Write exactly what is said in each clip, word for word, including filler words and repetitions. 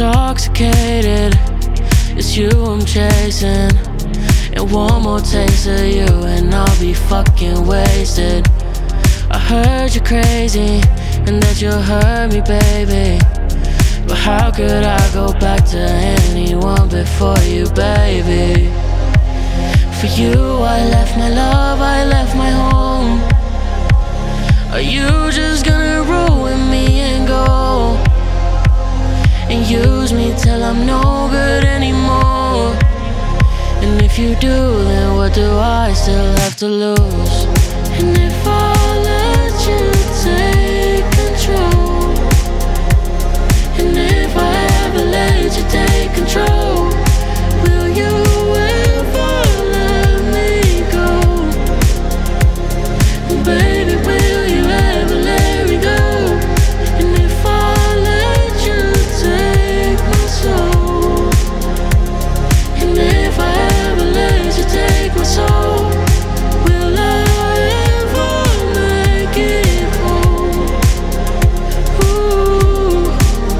Intoxicated, it's you I'm chasing. And one more taste of you and I'll be fucking wasted. I heard you're crazy and that you'll hurt me, baby. But how could I go back to anyone before you, baby? For you I left my love, I left my home. Are you just gonna ruin me and go and use me till I'm no good anymore? And if you do, then what do I still have to lose? And if I let you take control, and if I ever let you take control, will you ever let me go? And baby, will you ever let me go? And if I let you take my soul, and if I ever let you take my soul, will I ever make it home? Ooh.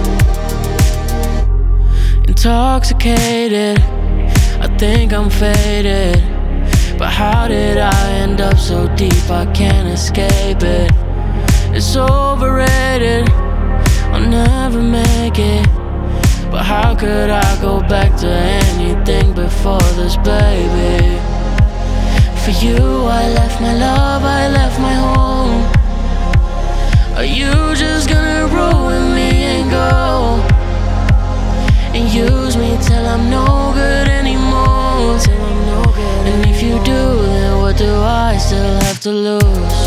Intoxicated, I think I'm faded. But how did I end up so deep I can't escape it? It's overrated, I'll never make it. But how could I go back to anything before this, baby? For you I left my love, I left my home. Are you just gonna ruin me and go and use me till I'm no good anymore? Till I'm no good. And if you do, then what do I still have to lose?